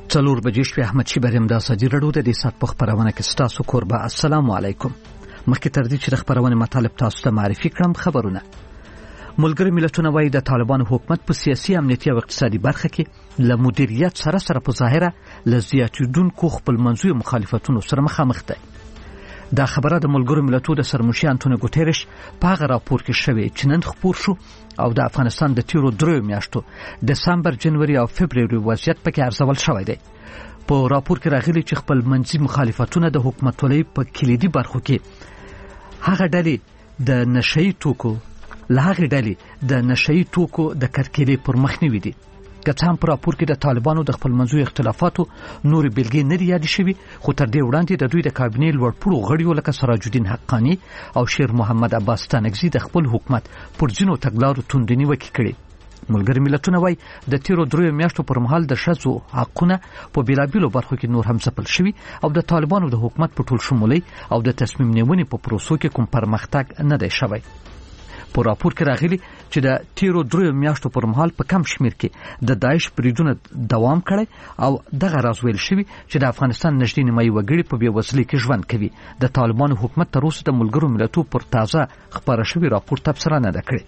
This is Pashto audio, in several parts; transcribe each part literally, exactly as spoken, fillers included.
څلور بجې شوې. احمد شي بریم د اساجي رډو د دې سات په خبرونه کې ستاسو کوربه. السلام علیکم. مخکې تر دې چې د خبرونه مطالب تاسو ته معرفي کړم، خبرونه. ملګری ملتونه وايي د طالبانو حکومت په سیاسي، امنیتي او اقتصادي برخه کې له مدیریت سره سره په ظاهره له زیاتېدونکو خپلمنځي مخالفتونو سره مخامخ ده. دا خبره د ملګرو ملتونو د سرمشي انټونیو ګوتيرش په هغه راپور کې شوې چې نن خپور شو او د افغانستان د تیرو درې میاشتو دسمبر، جنوري او فبروري وضعیت پکې ارزول شوی دی. په راپور کې راغلي چې خپل منځي مخالفتونه د حکومتولۍ په کلیدي برخو کې هغه ډلې د نشئی توکو له هغه ډلې د نشئی توکو د کرکېلې پر مخ نیوي دي. که څه هم په راپور کې د طالبانو د خپل منځو اختلافاتو نور بلګې نه یاد شوي، خو تر دې وړاندې د دوی د کابینې لوړپوړو غړیو لکه سراج الدین حقانی او شیر محمد عباس ستانکزي د خپل حکومت پر ځینو تګلارو توندنې وکړې کړي. ملګری ملتونه وايي د تیرو درې میاشتو پر مهال د ښځو حقونه په بیلابیلو برخو کې نور هم ځپل شوي او د طالبانو د حکومت په ټول شمولي او د تصمیم نیونې په پروسو کې کوم پرمختګ نه دی شوی. په راپور کې راغلي چې د تیرو درې میاشتو پر مهال په کم شمیر کې د داعش بریدونه دوام کړی او دغه راز ویل شوی چې د افغانستان نږدې نیمایي وګړي په بېوزلۍ کې ژوند کوي. د طالبانو حکومت تر اوسه د ملګرو ملتونو پر تازه خبره شوی راپور تبصره نه ده کړې.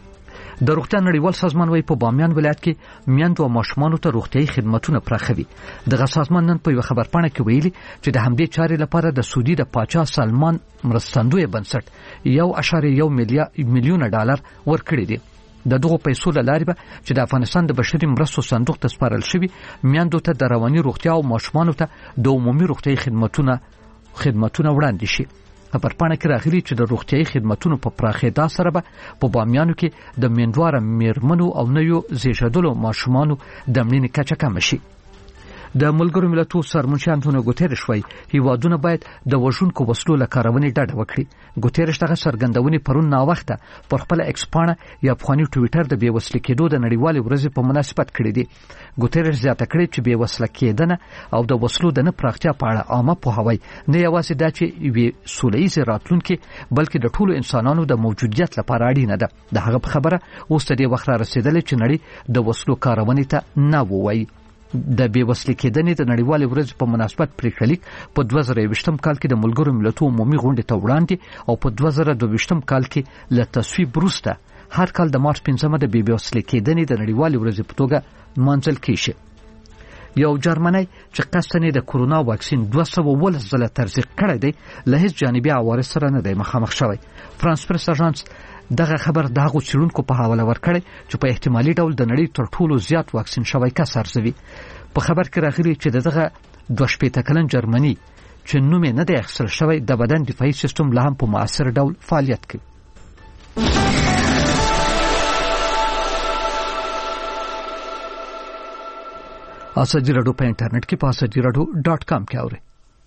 د روغتیا نړیوال سازمان وايي په بامیان ولایت کې میندو او ماشومانو ته روغتیايي خدماتونه پراخوي. دغه سازمان نن په یو خبرپاڼه کې ویلي چې د همدې چارې لپاره د سعودي د پاچا سلمان مرستندوی بنسټ یو اعشاریه یو میلیون ډالر ورکړي دي. د دغو پیسو له لارې به چې د افغانستان د بشري مرستو صندوق ته سپارل شوي میندو ته د رواني روغتیا او ماشومانو ته د عمومي روغتیايي خدماتونه خدماتونه وړاندې شي. خبرپاڼه کې راغلي چې د روغتیايي خدماتونو په پراخېدا سره به په بامیانو کې د میندواره میرمنو او نویو زیږیدلو ماشومانو د مړینې کچه کمه شي. د ملګرو ملتونو سرمنشي انټونیو ګوتيرش وايي هیوادونه باید د وژونکو وسلو له کارونې ډډه وکړي. ګوتيرش دغه څرګندونې پرون ناوخته پر خپل ایکس پاڼه یا افغاني ټویټر د بېوسلې کېدو د نړیوالې ورځې په مناسبت کړې دي. ګوتيرش زیاته کړې چې بېوسله کېدنه او د وسلو د نه پراختیا په اړه عامه پوهاوی نه یوازې دا چې یوې سولهییزې راتلونکې بلکې د ټولو انسانانو د موجودیت لپاره اړینه ده. د هغه په خبره اوس د دې وخت را رسېدلې چې نړۍ د وسلو کارونې ته نه ووایي. د بېوسلې کېدنې د نړیوالې ورځې په مناسبت پریکړلیک په دوه زره یوویشتم کال کې د ملګرو ملتونو عمومي غونډې ته وړاندې او په دوه زره دوه ویشتم کال کې له تصویب وروسته هر کال د مارچ پنځمه د بېوسلې کېدنې د نړیوالې ورځې په توګه لمانځل کېږي. یو جرمنی چې قصداً د کورونا واکسین دوه سوه اوولس ځله تزریق کړی دی له هیڅ جانبي عوارض سره نه دی مخامخ شوی. فرانس پرس اژانس دغه خبر د هغو څېړونکو په حواله ورکړی چې په احتمالي ډول د نړۍ تر ټولو زیات واکسین شوی کس ارزوي. په خبر کې راغلي چې دغه دوه شپېته کلن جرمني چې نوم یې نه دی اخیستل شوی د بدن دفاعي سیستم لا هم په مؤثر ډول فعالیت کوي. اساجي رادیو په انټرنیټ کې په اساجي رادیو ډاټ کام کې اورئ.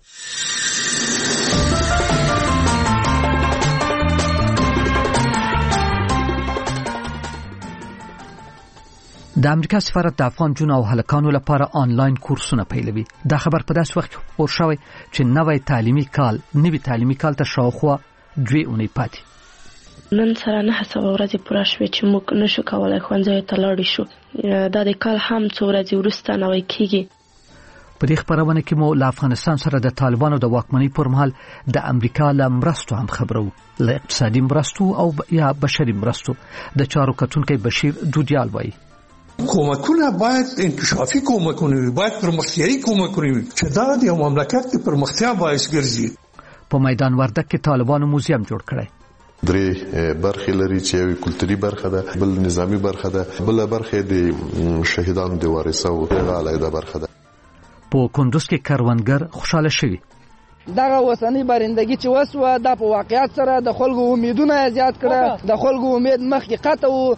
د امریکا سفارت د افغان جون او هلکانو لپاره آنلاین کورسونه پیلوي. دا خبر په داسې وخت کې خپور شوی چې نوی تعلیمي کال نوی تعلیمي کال ته شاوخوا دوې اونۍ پاتې. نن سره نه سوه ورځې پوره شوې چې موږ نشو کولای ښوونځیو ته لاړ شو. دا د کال هم څو ورځې وروسته نوی کېږي. په دې خبرونه کې مو له افغانستان سره د طالبانو د واکمنۍ پر مهال د امریکا له مرستو هم خبرو، له اقتصادي مرستو او یا بشري مرستو. د چارو کتونکی بشیر دودیال وایي کومکونه باید انکشافي کومکونه وي، باید پرمختیایي کومکونه وي چې دا د یو مملکت د پرمختیا باعث ګرځي. په میدان وردګ کې طالبانو موزیم جوړ کړی. درې برخې لري چې یو کلتوري برخه ده، بل نظامی برخه ده، بل برخه د شهیدانو د وارثو علاوه برخه ده. په کندوز کې کاروانګر خوشاله شوی. دغه وسنی بارندگی چې وسوه د په واقعیت سره د خلکو امیدونه زیات کړه، د خلکو امید مخکې قطع وو.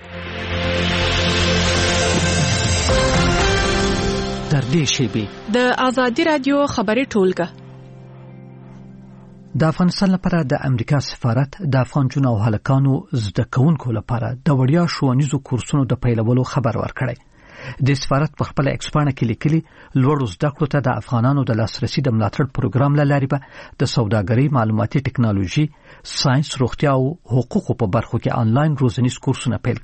در دې شیبې د آزادي رادیو خبري ټولګه د افغانستان لپاره د امریکا سفارت د افغان جون او هلکانو زده کوونکو لپاره د وړیا ښوونیزو کورسونو د پیلولو خبر ورکړی. د سفارت په خپل ایکس پاڼه کې لیکلي لوړو زده کړو ته د افغانانو د لاسرسي د ملاتړ پروګرام له لارې به د سوداګرۍ، معلوماتي ټکنالوژي، ساينس، روغتیا او حقوقو په برخو کې آنلاین روزنیز کورسونه پیل کړي.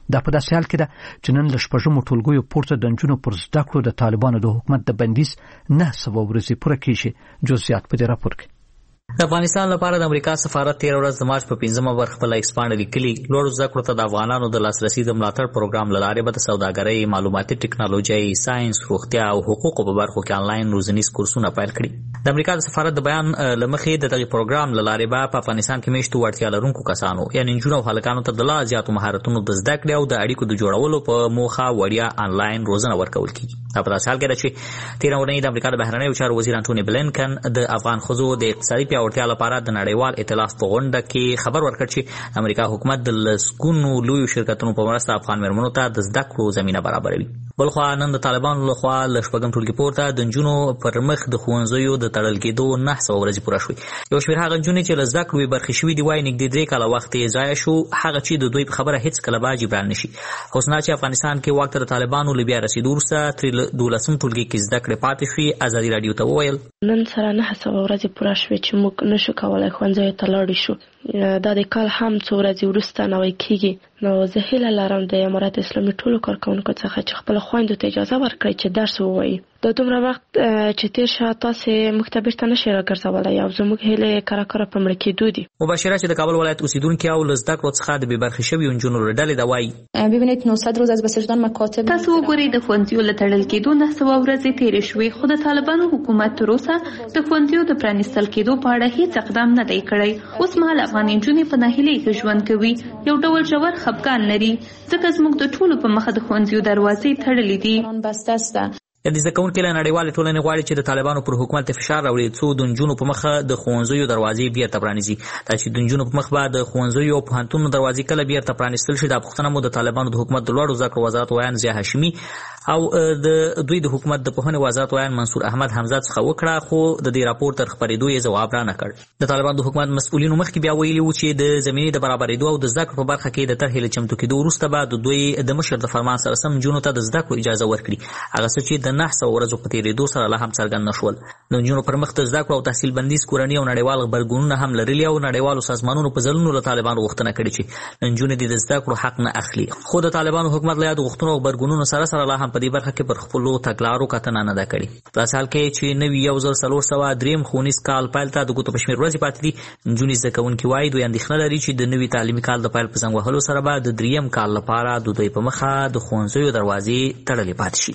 دا په داسې حال کې ده چې نن له شپږمو ټولګیو پورته د نجونو پر زده کړو د طالبانو د حکومت د بندیز نه سوه ورځې پوره کېږي. جزئیات په دې راپور کې. د افغانستان لپاره د امریکا سفارت تیر ورځ د مارچ په پنځمه ورځ خپل ایکسپانډ لیکلي لوړو زده کړو ته د افغانانو د لاسرسي د ملاتړ پروګرام له لارې به د سوداګرۍ، معلوماتي ټکنالوژي، ساينس، روغتیا او حقوقو په برخو کې آنلاین روزنیز کورسونه پیل کړي. د امریکا د سفارت د بیان لمخې د دغه پروګرام له لارې به په افغانستان کې میشتو وړتیا لرونکو کسانو یعنی نجونو او هلکانو ته د لا زیاتو مهارتونو د زده کړې او د اړیکو د جوړولو په موخه وړیا آنلاین روزنه ورکول کیږي. په داسې حال کې ده چې تیر اونۍ د امریکا د بهرنیو چارو وزیر انټونی بلینکن د افغان ښځو د اقتصادي پیاوړتیا لپاره د نړیوال ائتلاف په غونډه کې خبر ورکړ چې امریکا حکومت د لسګونو لویو شرکتونو په مرسته افغان مېرمنو ته د زده کړو زمینه برابروي. بلخوا نن د طالبانو لخوا له شپږم ټولګي پورته د نجونو پر مخ د ښوونځیو د تړل کېدو نه سوه ورځې پوره شوې. یو شمېر هغه نجونې چې له زده کړو برخې شوي دي وایي نږدې درې کاله وخت یې ضایع شو، هغه چې د دوی په خبره هېڅکله به جبران نه شي. حسنا چې افغانستان کې واک ته د طالبانو له بیا رسېدو وروسته ترې دولسم ټولګي کې زده کړې پاتې شوې. ازادي راډیو ته وویل نن سره نه سوه ورځې پوره شوې چې موږ نشو کولی ښوونځیو ته لاړ شو. دا د کال هم څو ورځې وروسته نوی کېږي. نو زه هیله لرم د امارت اسلامي ټولو کارکوونکو څخه چې خپل خویندو ته اجازه ورکړي چې درس ووایي. دا دومره وخت چې تیر شه تاسې موږ ته بیرته نشئ راګرځولی او زموږ هیلې کره کره په مړه کېدو دي. مبشره چې د کابل ولایت اوسیدونکې او له زده کړو څخه د بې برخې شویو نجونو له ډلې ده وایي ببینید نهصد روز از بسیجدان مکاتب. تاسو وګورئ د ښوونځیو له تړل کېدو نه سوه ورځې تېرې شوې، خو د طالبانو حکومت تر اوسه د ښوونځیو د پرانیستل کېدو په اړه هېڅ اقدام نه دی کړی. اوس مهال افغان نجونې په ناهیلۍ کې ژوند کوي، یو ډول ژور خفګان لري ځکه زموږ د ټولو په مخه د ښوونځیو دروازې تړلې دي. بسته است. د زده کوونکي له نړیوالې ټولنې غواړي چې د طالبانو پر حکومت فشار راوړي څو د نجونو په مخه د ښوونځیو دروازې بیرته پرانیزي. دا چې د نجونو په مخ به د ښوونځیو او پوهنتونونو دروازې کله بیرته پرانیستل شي دا پوښتنه مو د طالبانو د حکومت د لوړو زده کړو وزارت ویان ضیا هاشمي او د دوی د حکومت د پوهنې وزارت ویان منصور احمد حمزه څخه وکړه، خو د دې راپور تر خپرېدو یې ځواب را نه کړ. د طالبانو د حکومت مسؤلینو مخکې بیا ویلي وو چې د زمینې د برابرېدو او د زده کړو په برخه کې د طرحې له چمتو کېدو وروسته به د دوی د مشر د فرمان سره سم نجونو ته د زده کړو اجازه ورکړي، هغه څه چې د نه سوه ورځو په تېرېدو سره لا هم څرګند نه شول. د نجونو پر مخ د زده کړو او تحصیل بندیز کورني او نړیوال غبرګونونه هم لرلي او نړیوالو سازمانونو په ځلونو له طالبانو غوښتنه کړې چې نجونې د زده کړو حق نه اخلي، خو د طالبانو حکومت له یادو غوښتنو او غبرګونونو سره سره لا هم په دې برخه کې پر خپلو تګلارو کتنه نه ده کړې. په داسې حال کې چې نوي یو زر څلور سوه درېیم ښوونیز کال پیل ته د ګوتو په شمېر ورځې پاتې دي، نجونې زده کوونکي وایي دوی اندېښنه لري چې د نوي تعلیمي کال د پیل په زنګ وهلو سره به د درېیم کال لپاره د دوی په مخه د ښوونځیو دروازې تړلې پاتې شي.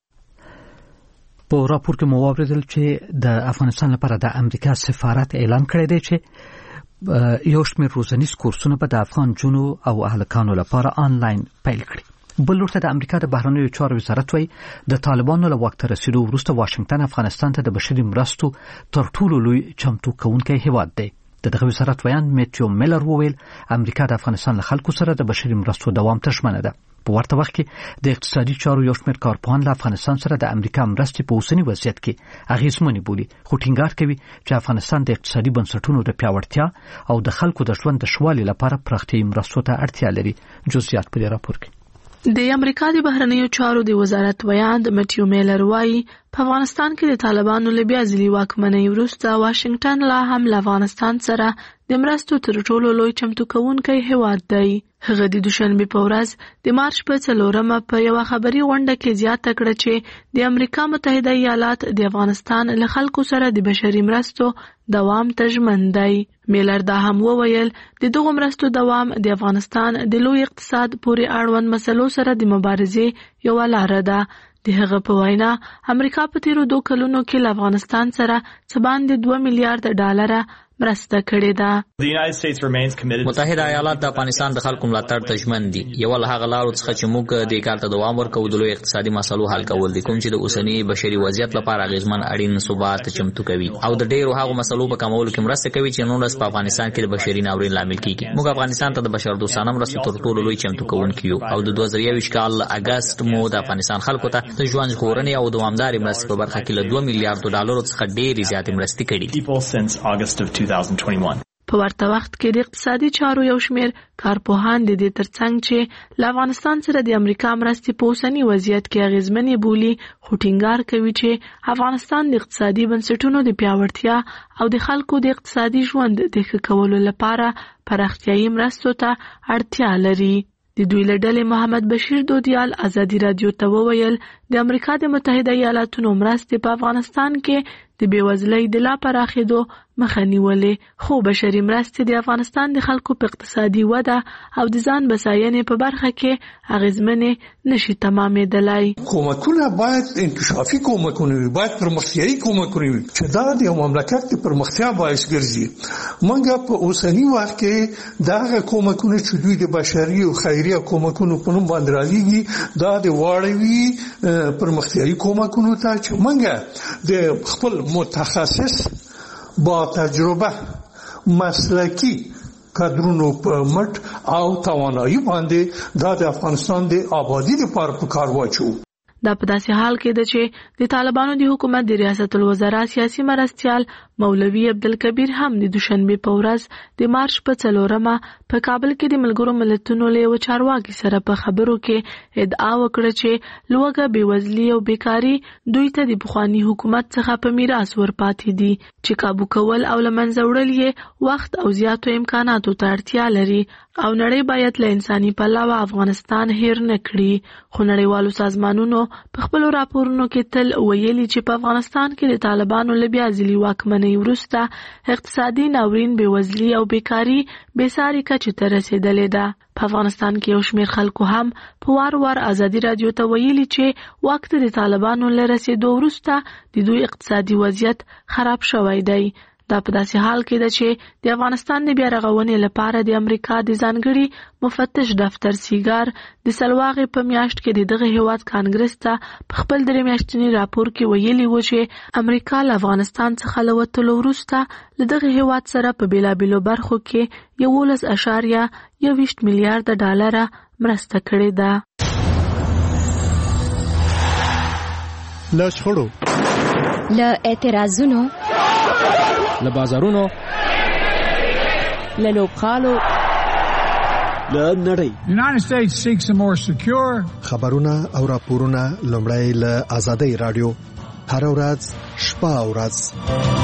په راپور کې مو واورېدل چې د افغانستان لپاره د امریکا سفارت اعلان کړی دی چې یو شمېر روزنیز کورسونه به د افغان نجونو او هلکانو لپاره آنلاین پیل کړي. بل لورته د امریکا د بهرنیو چارو وزارت وایي د طالبانو له واک ته رسېدو وروسته واشنګټن افغانستان ته د بشري مرستو تر ټولو لوی چمتو کوونکی هیواد دی. د دغه وزارت ویان میتیو میلر وویل امریکا د افغانستان له خلکو سره د بشري مرستو دوام ته ژمنه ده. په ورته وخت کې د اقتصادي چارو یو شمېر کارپوهان له افغانستان سره د امریکا مرستې په اوسني وضعیت کې اغېزمنې بولي، خو ټینګار کوي چې افغانستان د اقتصادي بنسټونو د پیاوړتیا او د خلکو د ژوند د ښه والي لپاره پراختیایي مرستو ته اړتیا لري. جزئیات په دې راپور کې. د امریکا د بهرنیو چارو د وزارت ویان میتیو میلر وایي په افغانستان کې د طالبانو له بیا ځلي واکمنۍ وروسته واشنګټن لا هم له افغانستان سره د مرستو تر ټولو لوی چمتو کوونکی هیواد دی. هغه د دوشنبې په ورځ د مارچ په څلورمه په یوه خبري غونډه کې زیاته کړه چې د امریکا متحده ایالات د افغانستان له خلکو سره د بشري مرستو دوام ته ژمن دی. میلر دا هم وویل د دغو مرستو دوام د افغانستان د لوی اقتصاد پورې اړوند مسلو سره د مبارزې یوه لاره ده. د هغه په وینا امریکا په تیرو دوه کلونو کې له افغانستان سره څه باندې دوه میلیارډ ډالره مرسته کړې ده. متحده ایالات د افغانستان د خلکو ملاتړ ته ژمن دي. یو له هغه لارو څخه چې موږ د کار ته دوام ورکوو د لوی اقتصادي مسلو حل کول دي، کوم چې د اوسني بشري وضعیت لپاره اغېزمن اړین ثبات چمتو کوي او د ډېرو هغو مسلو په کمولو کې مرسته کوي چې نن ورځ په افغانستان کې د بشري ناورین لامل کیږي. موږ افغانستان ته د بشردوستانه مرستو تر ټولو لوی چمتو کوونکي یو او د دوه زره یوویشت کال اګست مو د افغانستان خلکو ته د ژوند ژغورنې او دوامدارې مرستې په برخه کې له دوه میلیارډو ډالرو څخه ډېرې زیاتې مرستې کړي. په ورته وخت کې د اقتصادي چارو یو شمېر کارپوهان د دې ترڅنګ چې له افغانستان سره د امریکا مرستې په اوسني وضعیت کې اغېزمنې بولي، خو ټینګار کوي چې افغانستان د اقتصادي بنسټونو د پیاوړتیا او د خلکو د اقتصادي ژوند د ښه کولو لپاره پراختیایي مرستو ته اړتیا لري. د دوی له ډلې محمد بشیر دودیال ازادي رادیو ته وویل د امریکا د متحده ایالاتونو مرستې په افغانستان کې د بېوزلۍ د لا پراخېدو مخه نیولې، خو بشري مرستې د افغانستان د خلکو په اقتصادي وده او د ځان بساینې په برخه کې اغېزمنې نشي تمامېدلی. کومکونه باید انکشافي کومکونه وي، باید پرمختیایي کومکونه وي چې دا د یو مملکت د پرمختیا باعث ګرځي. موږ په اوسني وخت کې دغه کومکونه چې دوی د بشري او خیریه کومکونو په نوم باندې رالیږي دا د واړوي پرمختیایي کومکونو ته چې موږ د خپل متخصص با تجربه مسلکی کادرونو په مټ او توانایي باندې د افغانستان د آبادی لپاره په کار واچو. دا په داسې حال کې ده چې د طالبانو د حکومت د ریاست الوزرا سیاسي مرستیال مولوي عبدالکبیر هم د دوشنبه په ورځ د مارچ په څلورمه په کابل کې د ملګرو ملتونو له یو چارواکي سره په خبرو کې ادعا وکړه چې لوږه، بېوزلي او بیکاري دوی ته د پخواني حکومت څخه په میراث ورپاتې دي چې کابو کول او له منځه وړل یې وخت او زیاتو امکاناتو ته اړتیا لري او نړۍ باید له انساني پلوه افغانستان هیر نه کړي. خو نړیوالو سازمانونو په خپل راپورونو کې تل ویلي چې په افغانستان کې د طالبانو له بیا ځلي واکمنۍ وروسته اقتصادي ناورین، بېوزلي او بیکاري بېساري کچې ته رسېدلې ده. په افغانستان کې یو شمېر خلکو هم په وار وار ازادي رادیو ته ویلي چې وخت د طالبانو له رسېدو وروسته د دوی اقتصادي وضعیت خراب شوی دی. دا په داسې حال کې ده چې د افغانستان د بیا رغونې لپاره د امریکا د ځانګړي مفتش دفتر سیګار د سلواغې په میاشت کې د دغه هیواد کانګرس ته په خپل درې میاشتني راپور کې ویلي و چې امریکا له افغانستان څخه له وتلو وروسته له دغه هیواد سره په بېلابېلو برخو کې یولس اعشاریه یوویشت میلیارده ډالره مرسته کړې ده. له شخړو، له اعتراضونو، له بازارونو، له لوبغالو، له نړۍ. United States seeks a more secure. خبرونه او راپورونه لومړی له آزادۍ رادیو هر ورځ شپه او ورځ.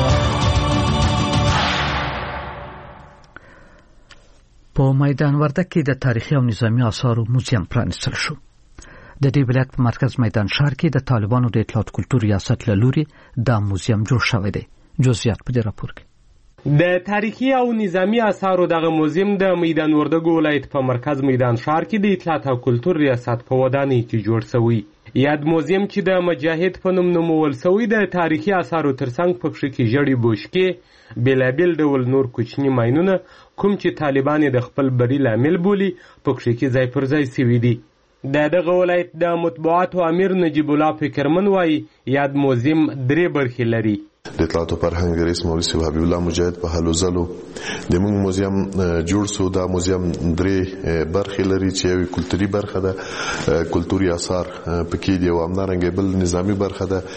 په میدان وردګ کې د تاریخي او نظامی آثارو موزیم پرانیستل شو. د دې ولایت په مرکز میدان ښار کې د طالبانو د اطلاعات کلتور ریاست له لوري دا موزیم جوړ شوی دی. جزئیات په دې راپور کې. د تاریخي او نظامی آثارو دغه موزیم د میدان وردګ ولایت په مرکز میدان ښار کې د اطلاعات او کلتور ریاست په ودانۍ کې جوړ شوی. یاد موزیم چې د مجاهد په نوم نومول شوی د تاریخي آثارو ترڅنګ په کې ژړې بوشکې، بېلابېل ډول نور کوچني ماینونه کوم چې طالبان د خپل بری لامل بولي په کې ځای پر ځای شوي دي. د دغه ولایت د مطبوعاتو امیر نجیب الله فکرمن وایي یاد موزیم درې برخې لري. د اطلاعات او فرهنګ رئیس مولوي صاحب حبیب الله مجاهد په هلو ځلو د موږ موزیم جوړ شو. دا موزیم درې برخې لري چې یو کلتوري برخه ده، کلتوري آثار پکې دي، او همدارنګه بل نظامی برخه ده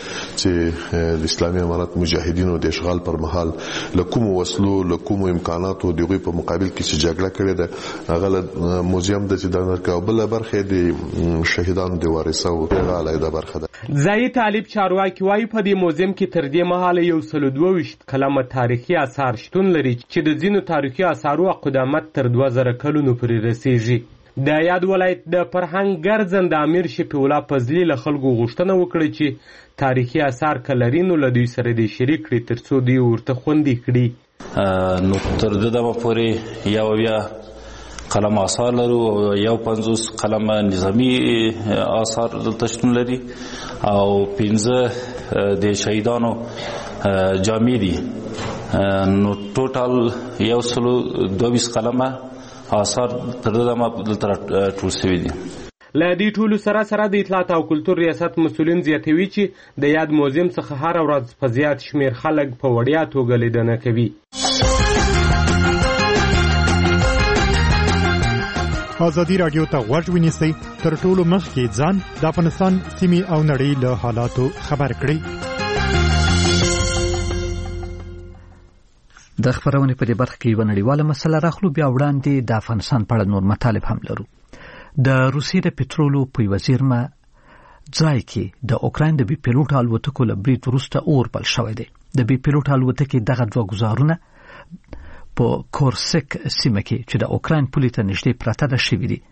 چې د اسلامي امارت مجاهدینو د اشغال پر مهال له کومو وسلو، له کومو امکاناتو دغه په مقابل کې چې جګړه کړې ده هغه موزیم د چې د نرکاو بل برخه د شهیدانو د وارثو هغه علیحده برخه ده. ځایي طالب چارواکي وایي په دې موزیم کې تر دې مهاله یو سل دوه ویشت کلمه تاریخي آثار شتون لري چې د ځینو تاریخي آثارو قدامت تر دوه زره کلونو پورې رسیږي. د یاد ولایت د فرهنګ ګرځنده امیر شفیع الله فضلي له خلکو غوښتنه وکړه چې تاریخي آثار که لري نو له دوی سره دې شریک کړي تر څو دوی ورته خوندي کړي. نو تر دې دمه پورې یو بیا قلم آثار لرو او یو پنځوس قلم نظامی آثار دلته شتون لري او پنځه د شهیدانو جامې دي. نو ټوټال یو سل دوه ویشت قلمه آثار تر دې دمه دلته ټول شوي دي. له دې ټولو سره سره د اطلاعات او کلتور ریاست مسؤلین زیاتوي چې د یاد موزیم څخه هر ورځ په زیات شمیر خلک په وړیا توګه لیدنه کوي. آزادي رادیو ته غوږ ونیسئ، تر ټولو مخکې ځان د افغانستان سیمې او نړۍ له حالاتو خبر کړئ. د خبرونې په دې برخه کې یوه نړیواله مسله راخلو، بیا وړاندې د افغانستان په اړه نور مطالب هم لرو. د روسیې د پټرولو په یوه زیرمه ځای کې د اوکراین د بي پیلوټ الوتکو له برید وروسته اور بل شوی دی. د بي پیلوټ الوتکې دغه دوه ګزارونه په کورسک سیمه کې چې د اوکراین پولې ته نږدې پرته ده شوي دي.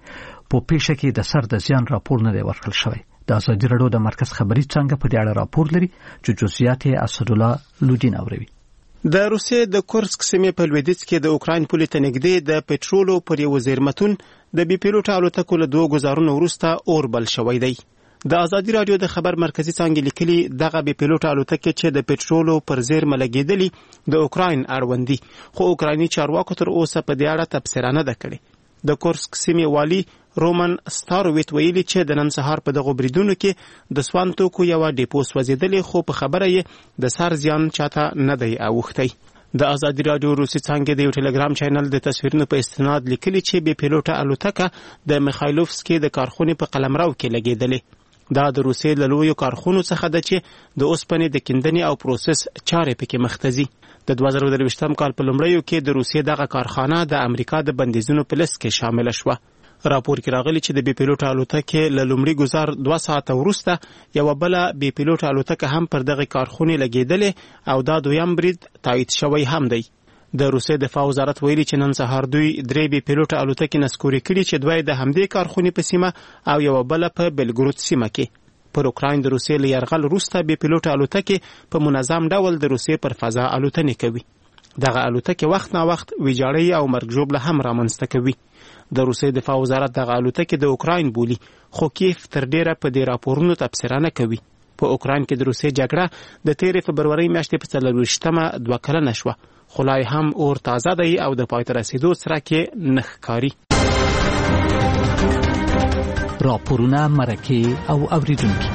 په پیښه کې د سر د زیان راپور نه دی ورکړل شوی. د ازادي راډیو د مرکز خبري څنګه په دې اړه راپور لري چې جزئیات یې اسدالله لودین اوروي. د روسیې د کورسک سیمې په لویدیځ کې د اوکراین پولې ته نږدې د پټرولو پر یو زیرمتون د بي پیلوټ الوتکو له دوه ګزارونو وروسته اور بل شوی دی. د ازادي راډیو د خبر مرکزی څانګې لیکلي دغه بي پیلوټ الوتکې چې د پټرولو پر زیرمه لګېدلې د اوکراین اړوند دي، خو اوکرایني چارواکو تر اوسه په دې اړه تبصره نه ده کړې. د کورسک سیمې والي رومن ستاروویت ویلي چې د نن سهار په دغو بریدونو کې د سوان توکو یوه ډیپو سوځېدلې، خو په خبره یې د سر زیان چاته نه دی اوښتی. د ازادي راډیو روسي څانګې د یو ټلګرام چینل د تصویرونو په استناد لیکلي چې بي پیلوټه الوتکه د میخایلوفسکي د کارخونې په قلمرو کې لګېدلې. دا د روسیې له لویو کارخونو څخه ده چې د اوسپنې د کیندنې او پروسس چارې پکې مخته ځي. د دوه زره درویشتم کال په لومړیو کې د روسیې دغه کارخانه د امریکا د بندیزونو په لیست کې شامله شوه. راپور کې راغلی چې د بي پیلوټ الوتکې له لومړي ګزار دوه ساعته وروسته یوه بله بي پیلوټ الوتکه هم پر دغه کارخونې لګېدلې او دا دویم برید تایید شوی هم دی. د روسیې دفاع وزارت ویلي چې نن سهار دوی درې بي پیلوټ الوتکې نسکوري کړي چې دوی د همدې کارخونې په سیمه او یوه بله په بلګرود سیمه کې. پر اوکراین د روسیې له یرغل وروسته بي پیلوټ الوتکې په منظم ډول د روسیې پر فضا الوتنې کوي. دغه الوتکې وخت نا وخت ویجاړۍ او مرګ ژوبله هم رامنځته کوي. د روسیې دفاع وزارت دغه الوتکې د اوکراین بولي، خو کیف تر ډیره په دې راپورونو تبصره نه کوي. په اوکراین کې د روسیې جګړه د تیرې فبرورۍ میاشتې په څلرویشتمه دوه کلنه شوه، خو لا هم اور تازه دی او د پای ته رسېدو څرک یې نه ښکاري. راپورونه، مرکې او اوریدونکي.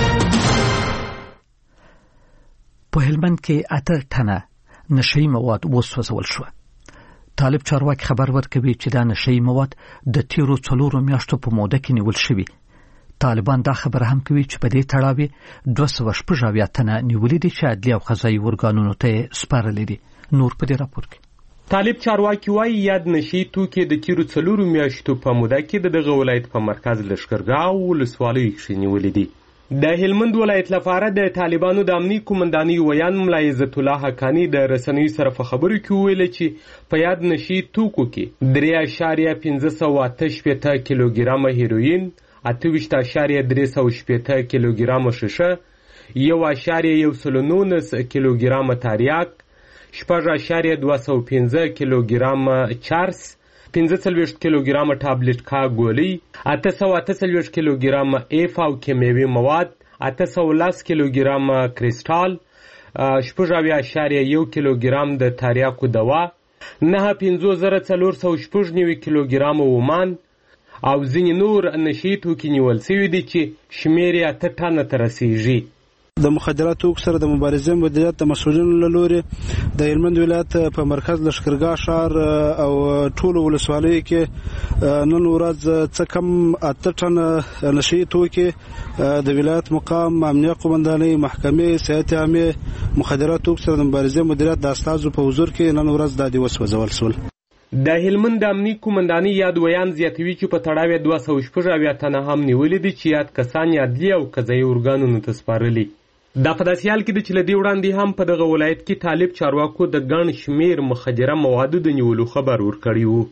په هلمند کې اته ټنه نشهیي مواد وسوځول شوه. طالب چارواکي خبر ورکوي چې دا نشهیي مواد د تیرو څلورو میاشتو په موده کې نیول شوي. طالبان دا خبره هم کوي چې په دې تړاو دوه سوه شپږ اویا تنه نیولي دي چې عدلي او قضایي ارګانونو ته سپارلي دي. نور په دې راپور کې طالب چارواکي وایي یاد نشهیي توکي د تیرو څلورو میاشتو په موده کې د دغه ولایت په مرکز لښکرګاه او ولسوالیو کښې نیولي دي. د هلمند ولایت لپاره د طالبانو د امني قومندانۍ ویان ملا عزت الله حقاني د رسنیو سره په خبرو کې وویل چې په یاد نشهیي توکو کې درې اعشاریه پنځه سوه اته شپېته کیلوګرامه هیروین، اته ویشت اعشاریه درې سوه شپېته کیلوګرامه شیشه، یو اعشاریه یو سل و نولس کیلوګرامه تریاک، شپږ اعشاریه دوه سوه پنځه کیلوګرامه چرس، پنځه څلوېښت کیلوګرامه ټابلیټ کا ګولۍ، اته سوه اته څلوېښت کیلوګرامه ایف او کیمیاوي مواد، اته سوه لس کیلوګرامه کریسټال، شپږ اویا اعشاریه یو کیلوګرام د تریاکو دوا، نهه پنځوس زره څلور سوه شپږ نوي کیلوګرامه ومان او ځینې نور نشهیي توکي نیول سوي دي چې شمېر یې اته ټنه ته رسیږي. د مخدراتو توکو سره د مبارزې مدیریت د مسؤلینو له لوري د هلمند ولایت په مرکز لښکرګاه ښار او ټولو ولسوالیو کې نن ورځ څه کم اته ټنه نشهیي توکي د ولایت مقام، امنیه قومندانۍ، محکمې، صحت عامې، مخدراتو توکو سره د مبارزې مدیریت د استازو په حضور کې نن ورځ دا دې وسوځول شول. د هلمند د امني قومندانۍ یاد ویان زیاتوي چې په تړاو یې دوه سوه شپږ اویا تنه هم نیولي دي چې یاد کسان یې عدلي او قضایي ارګانونو ته سپارلي. دا په داسې حال کې ده چې له دې وړاندې هم په دغه ولایت کې طالب چارواکو د ګڼ شمېر مخدره موادو د نیولو خبر ورکړی و.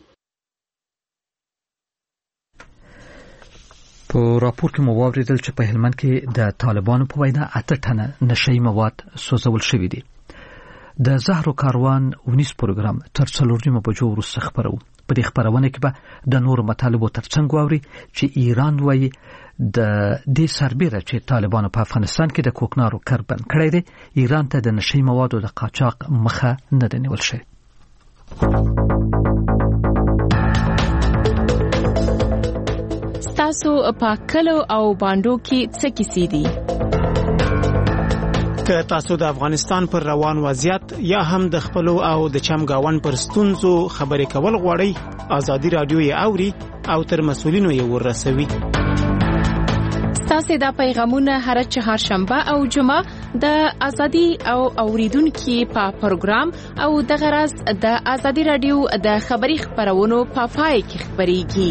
په راپور کې مو واورېدل چې په هلمند کې د طالبانو په وینا اته ټنه نشهیي مواد سوځول شوي دي. د زهرو کاروان ونیس پروګرام تر څلور نیمو بجو وروسته خپروو. په دې خپرونه کې به د نورو مطالبو ترڅنګ واوري چې ایران وایي د دې سربیره چې طالبانو په افغانستان کې د کوکنارو کار بند کړی دی، ایران ته د نشهیي موادو د قاچاق مخه نه ده نیول شوې. ستاسو په کلو او بانډو کې څه کیسې دي؟ که تاسو د افغانستان پر روان وضعیت یا هم د خپلو او د چمګاون پر ستونزو خبرې کول غواړئ، ازادي راډیو یې اوري او تر مسؤلینو یې ورسوي. ستاسو دا پیغامونه هر چهارشنبه او جمعه د ازادي او اوریدونکو په پروګرام او د غرض د ازادي راډیو د خبري خبرونو په پای کې خبريږي.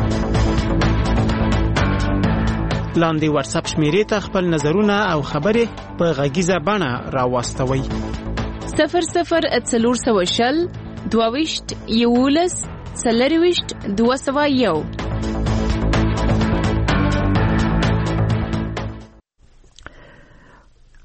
لاندې واتس اپ شمیرې ته خپل نظرونه او خبرې په غږیزه بڼه راوستوئ. صفر صفر څلور سوه شل دوه ویشت یولس څلرویشت دوه سوه یو.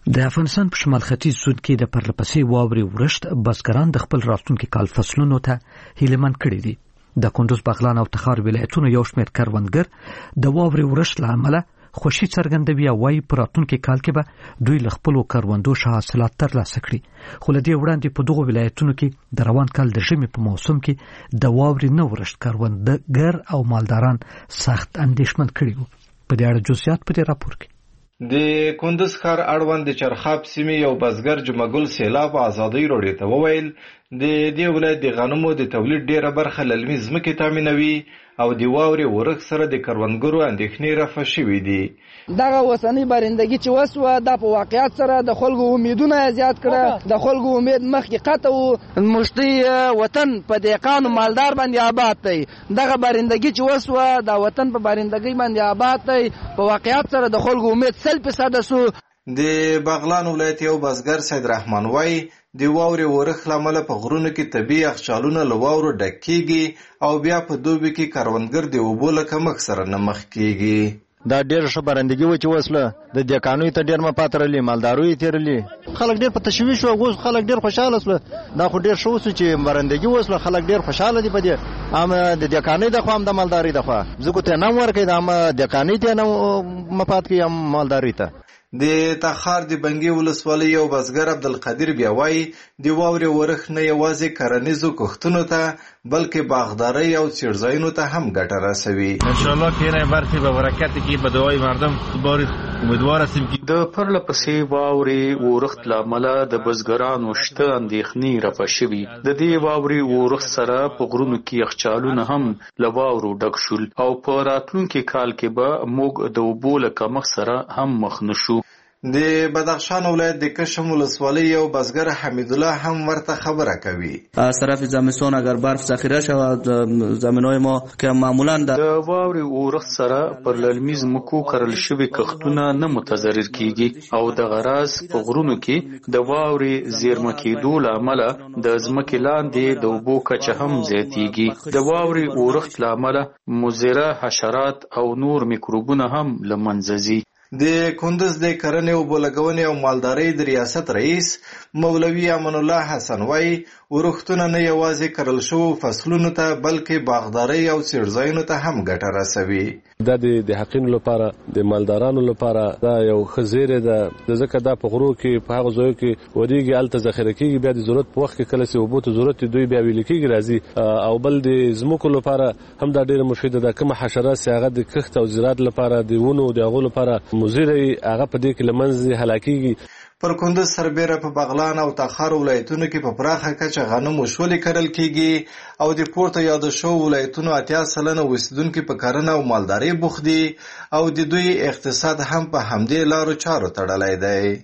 د افغانستان په شمال ختیځ سود کې د پرلپسې واورې ورښت بزګران د خپل راتلونکي کال فصلونو ته هیلهمن کړي دي. د کندوز، بغلان او تخار ولایتونو یو شمېر کروندګر د واورې ورښت له امله خوشي څرګندوي او وايي په راتلونکي کال کې به دوی له خپلو کروندو ښه حاصلات ترلاسه کړي. خو له دې وړاندې په دغو ولایتونو کې د روان کال د ژمي په موسم کې د واورې نه ورښت کروندګر او مالداران سخت اندېښمن کړي وو. په دې اړه جزئیات په دې راپور کې. د کندوز ښار اړوند د چرخاب سیمې یو بزګر جمعګل سیلاب ازادۍ راډیو ته وویل د دې ولایت د غنمو د تولید ډیره برخه للمي ځمکې تامینوي او د واورې ورښت سره د کروندګرو اندېښنې رفع شوي دي. دغه اوسنۍ بارندګي چې وسوه دا په واقعیت سره د خلکو امیدونه زیات کړه. د خلکو امید مخکې قطع و، مشتي وطن په دهقانو مالدار باندې آباد دی. دغه بارندګي چې وسوه دا وطن په بارندګۍ باندې آباد دی. په واقعیت سره د خلکو امید سل فیصده سو. د بغلان ولایت یو بزګر سید رحمان وای د واورې ورښت له امله په غرونو کې طبیعي یخچالونه له واورو ډک کیږي او بیا په دوبي کې کروندګر د اوبو له کمښت سره نه مخ کیږي. دا ډېر ښه بارندګي و چې وسله د دهقانۍ ته ډېر مفات رالي، مالدارۍ یې تېرلي. خلک ډېر په تشویش و، اوس خلک ډېر خوشحاله سول. دا خو ډېر ښه وسو چې بارندګي وسله، خلک ډېر خوشحاله دي په دې. هم د دهقانۍ د خوا هم د مالدارۍ د خوا ځکه ته نه ورکوي، د هم دهقانۍ ته نه مفات کوي هم مالدارۍ ته. د تخار د بنګي ولسوالۍ یو بزګر عبدالقدیر بیا وایي د واورې ورښت نه یوازې کرنیزو کښتونو ته بلکې باغدارۍ او څړځایونو ته هم ګټه رسوي. انشاءالله که اینه برخی به برکت که به دعای مردم باری امیدوار هستیم که د پرله پسې واورې ورښت له امله د بزګرانو شته اندېښنې رفع شوي. د دې واورې ورښت سره په غرونو کې یخچالونه هم له واورو ډک شول او په راتلونکي کال کې به موږ د اوبو له کمښت سره هم مخ نه شو. د بدخشان ولایت د کشم ولسوالۍ یو بزګر حمید الله هم ورته خبره کوي. از طرف زمستان اگر برف ذخیره شود زمینای ما که معمولا د واورې ورښت سره پر للمي ځمکو کرل شوي کښتونه نه متضرر کیږي او د غراز په غرونو کې د واورې زیرمه کېدو له امله د ځمکې لاندې د اوبو کچه هم زیاتیږي. د واورې ورښت له امله مضره حشرات او نور میکروبونه هم له منځه ځي. د کندوز د کرنې اوبو لګونې او مالدارۍ د ریاست رئیس مولوي امان الله حسن وایي ورښتونه نه یوازې کرل شوو فصلونو ته بلکې باغدارۍ او څړځایونو ته هم ګټه رسوي. دا د دهقانانو لپاره د مالدارانو لپاره دا یو ښه زیری ده، ځکه دا په غرو کې په هغو ځایو کې ورېږي، هلته ذخیره کېږي، بیا د ضرورت په وخت کې کله چې اوبو ته ضرورت دوی بیا ویلې کېږي راځي. او بل د ځمکو لپاره هم دا ډېره مفیده ده. کومه حشرات چې هغه د کښت او زراعت لپاره د ونو د هغو لپاره مضر وي هغه په دې کې له منځه هلاکېږي. پر کندوز سربیره په بغلان او تخار ولایتونو کې په پراخه کچه غنم او شولې کرل کیږي او د پورته یاد شو ولایتونو اتیا سلنه اوسیدونکو په کرنه او مالدارۍ بوخت دي او د دوی اقتصاد هم په همدې لارو چارو تړلی دی.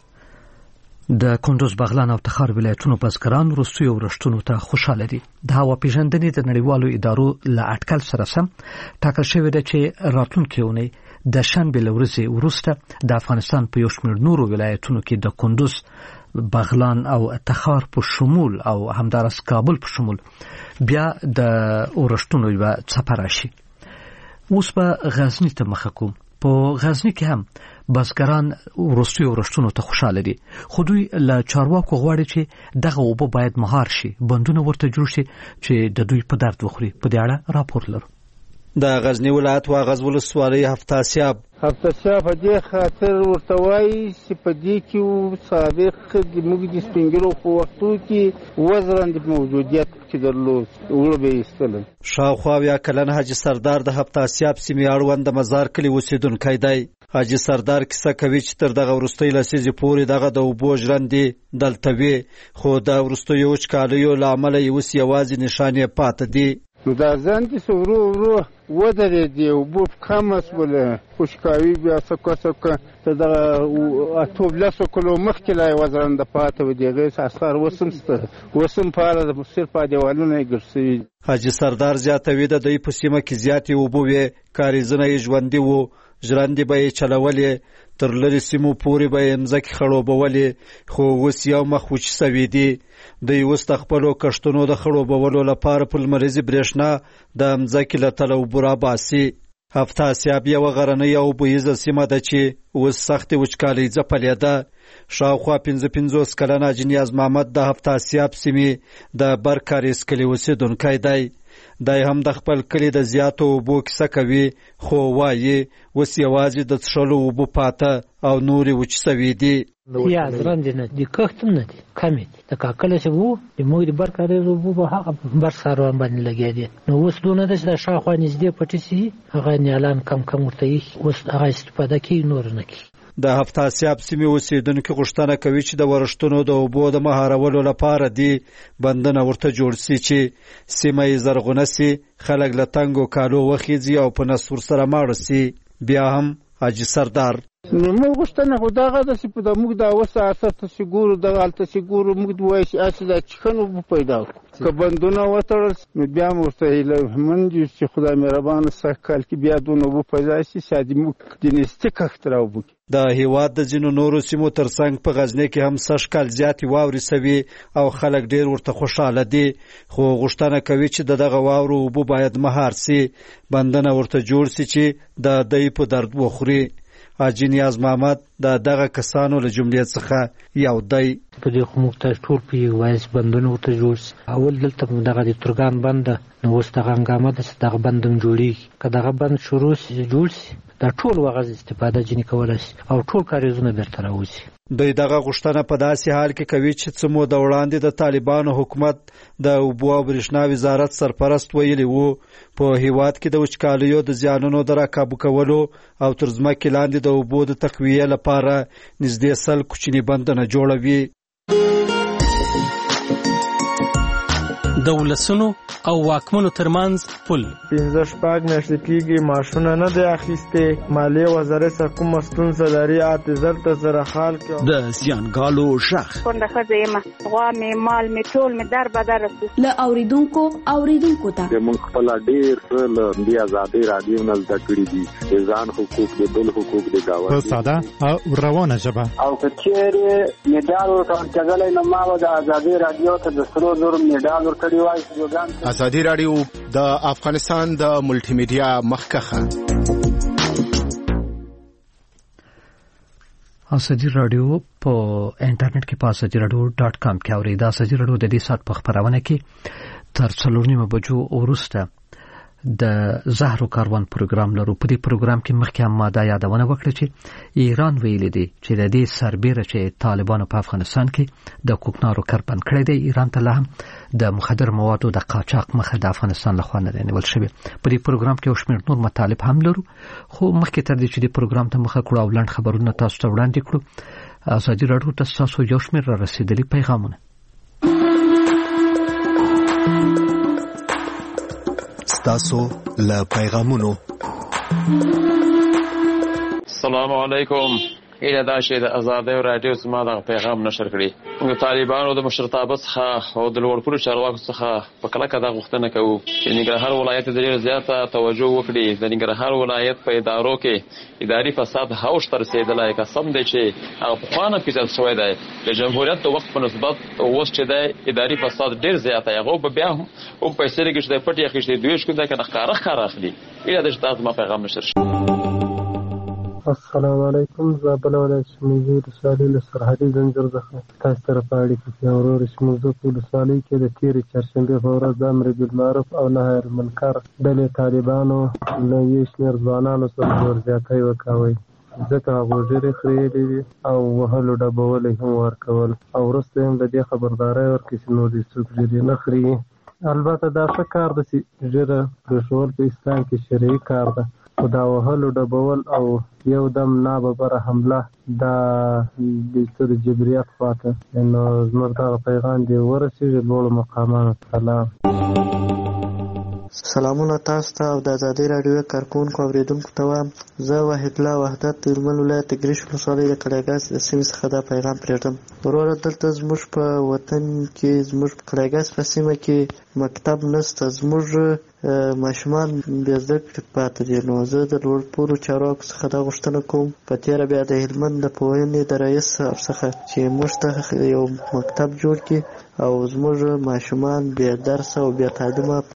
د کندوز، بغلان او تخار ولایتونو بزګران وروستیو ورښتونو ته خوشاله دي. د هوا پیژندنې د نړیوالو ادارو له اټکل سره سم ټاکل شوې ده چې راتلونکې اونۍ د شنبې له ورځې وروسته د افغانستان په یو شمېر نورو ولایتونو کې د کندوز، بغلان او تخار په شمول او همداراز کابل په شمول بیا د ورښتونو یوه څپه راشي. اوس به غزني ته مخه کوم. په غزني کې هم بزګران وروستیو ورښتونو ته خوشاله دي، خو دوی له چارواکو غواړي چې دغه اوبه باید مهار شي، بندونه ورته جوړ شي چې د دوی په درد وخوري. په دې اړه راپور لرو. د غزنی ولایت واغظ ولسوالۍ هفتاسیاب هفتاسیاب په دې خاطر ورته وایي چې په دې کې سابق موږ د سپینګرو په وختو کې وزرند موجودیت کې درلود وړ به ایستل. شاوخوا اویا کلن حاجي سردار د هفتاسیاب سیمې اړوند د مزار کلي اوسیدونکی دی. حاجي سردار کیسه کوي چې تر دغه وروستۍ لسیزې پورې دغه د اوبو ژرندې دلته وې، خو د وروستیو وچکالیو له امله یې اوس یوازې نښانې پاته دي. نو دا ځندې څه ورو ورو ودرېدې، اوبه کمه شوله، خوشکاوي بیا څکه څکه تر دغه اتو لسو کلو مخکې لا یې وزرنده پاته وه. د هغې اثار اوس هم شته، اوس هم فعاله ده، صرف دیوالونه یې ګډ شوي. حاجي سردار زیاتوي د دوی په سیمه کې زیاتې اوبه وې، کاریزونه یې ژوندي وو، ژرندې به یې چلولې، تر لرې سیمو پورې به یې مځکې خړوبولې، خو اوس یو مخ وچ سوي دي. دوی اوس د خپلو کښتونو د خړوبولو لپاره په لمریزې برېښنا د مځکې له تله اوبه راباسي. هفتاسیاب یوه غرنۍ او بویزه سیمه ده چې اوس سختې وچکالۍ ځپلې ده. شاوخوا پنځه پنځوس کلن حاجي نیاز محمد د هفتاسیاب سیمې د برکاریز کلي اوسېدونکی دی. دی هم د خپل کلي د زیاتو اوبو کیسه کوي، خو وایي اوس یوازې د څښلو اوبو پاته او نورې وچې سوي دي. یا زرندې نه دي، کښت هم نه دي، کمې دي. د کاکله چې وو د موږ د برکاریز اوبو به هغه بر ساروان باندې لګیا دي. نو اوس دونه ده چې د شاوخوا نږدې پټې سي هغه نیالان کم کم ورته ایښي، اوس هغه استفاده کوي، نور نه کوي. د هفتاسیاب سیمې اوسېدونکي غوښتنه کوي چې د ورښتونو د اوبو د مهارولو لپاره دي بندونه ورته جوړ سي چې سیمه یې زرغونه سي، خلک له تنګو کالو وخیځي او په نس ورسره ماړه سي. بیا هم حاجي سردار موږ غوښتنه خو دغه ده چې د موږ د اوس اساس ته ګورو، دغه هلته چې ګورو موږ وایي چې هسې دا چښنه اوبه پیدا کړو. که بندونه وتړل نو بیا مو ورته هیلهمند یو چې خدای مهربانه سږ کال کې بیا دونه اوبه پیدا شي چې موږ د نستي کښت راوبکي. د هیواد د ځینو نورو سیمو ترڅنګ په غزني کې هم سږ کال زیاتې واورې سوي او خلک ډېر ورته خوشحاله دي، خو غوښتنه کوي چې د دغه واورو اوبه باید مهار سي، بندونه ورته جوړ سي چې د دوی په درد وخوري. حاجي نیاز محمد د دغه کسانو له جملې څخه یو دی. په دې خو موږ ته ټول پوهېږو وایي بندونه ورته جوړ سي. اول دلته دغه د ترګان بند ده، نو اوس دغه هنګامه ده چې دغه بند هم جوړېږي. که دغه بند شروع سي جوړ سي دا ټول وغځ استفاده ځینې کولی سي او ټول کاریزونه بېرته راوځي. دوی دغه غوښتنه په داسې حال کې کوي چې څه موده وړاندې د طالبانو حکومت د اوبو او برېښنا وزارت سرپرست ویلي وو په هیواد کې د وچکالیو د زیانونو د راکابو کولو او تر ځمکې لاندې د اوبو د تقویې لپاره نږدې سل کوچني بندونه جوړوي. د ولسونو او واکمنو ترمنځ پل پنځه شپږ میاشتې کېږي معاشونه نه دی اخیستې، مالیې وزارت سره کومه ستونزه لري، اعتذار ته سره حال کې د زیانګالو شخ کونډه ښځه یم، غوا مې مال مې ټول مې در بدر رسو له اوریدونکو اوریدونکو ته موږ خپل ډېر څه له دې ازادۍ راډیو نه زده کړي دي، د ځان حقوق د بل حقوق د ګاونډي په ساده او روانه ژبه. او که چېرې مډال ورکول کېدلی نو ما به د ازادۍ راډیو ته د سرو زرو مډال ورکړی وای. ازادي راډیو د افغانستان د ملټي میډیا مخکخه. ازادي راډیو په انټرنیټ کې په ازادي راډیو ډاټ کام کې اورئ. دا ازادي راډیو د دې سات په خبرونه کې تر څلور نیمه بجو وروسته د زهرو کاروان پروګرام لرو. په دې پروګرام کې مخکې هم ما دا یادونه وکړه چې ایران ویلي دی چې د دې سربېره چې طالبانو په افغانستان کې د کوکنارو کربن کړی دی، ایران ته لا هم د مخدر موادو د قاچاق مخه د افغانستان لخوا نه دی نیول شوی. په دې پروګرام کې یو شمېر نور مطالب هم لرو، خو مخکې تر دې چې د پروګرام ته مخه کړو او لنډ خبرونه تاسو ته وړاندې کړو، ازادي راډیو ته تاسو یو شمېر را رسیدلي پیغامونه. تاسو له پیغامونو. السلام علیکم. ایله دا چې د ازادۍ راډیو زما د پیغام نشر کړي. موږ طالبانو د مشرتابه څخه او د لوړپوړو چارواکو څخه په کلکه دا غوښتنه کوو چې ننګرهار ولایت د ډېر زیاته توجه وکړي. د ننګرهار ولایت په ادارو کې اداري فساد هوش ته رسېدلی، قسم دی چې هغه پخوا نه پیژندل شوی دی. د جمهوریت د وخت په نسبت اوس چې دی اداري فساد ډېر زیات دی. هغه به بیا هم هم پیسې لږې چې دی پټې اخیستې دوی شکون دی که نه ښکاره ښکاره اخلي. ایله دی چې دا زما پیغام نشر شي. السلام علیکم. زابل ولایت شمولزي ولسوالۍ له سرحدي زنجیر څخه تاسو سره په اړیکه کې یم. ورور شمولزي په ولسوالۍ کې د تېرې چهارشنبې په ورځ د امر بالمعروف او نهي عن المنکر ډلې طالبانو له یو شمېر ځوانانو سره زورزیاتی وکاوی، ځکه هغوی ږیرې خریېلې وې او وهلو ډبولې هم ورکول، او وروسته هم له دې خبرداری ورکړي چې نور دې څوک ږیرې نه خري. البته دا ښه کار ده چې ږیره پرېښول په اسلام کې شرعي کار ده، خو دا وهلو ډبول او یو دم ناببره حمله دا د څه د جبریت خواته، نو زموږ دغه پیغام دې ورسېږي لوړو مقامانو ته. سلامونه تاسو ته او د ازادۍ راډیو کارکونکو اوریدونکو ته وایم. زه وحید الله وحدت د هلمند ولایت د ګرشک ولسوالۍ د کړایګاه د سیمې څخه دا پیغام پرېږدم. وروره دلته زموږ په وطن کې زموږ په کړایګاه په سیمه کې مکتب نشته، زموږ ماشومان بې زده کړې پاتې دي. نو زه د لوړپوړو چارواکو څخه دا غوښتنه کوم په تېره بیا د هلمند د پوهنې د رئیس صاحب څخه چې موږ ته یو مکتب جوړ کړي او زموږ ماشومان بې درسه او بې تعلیمه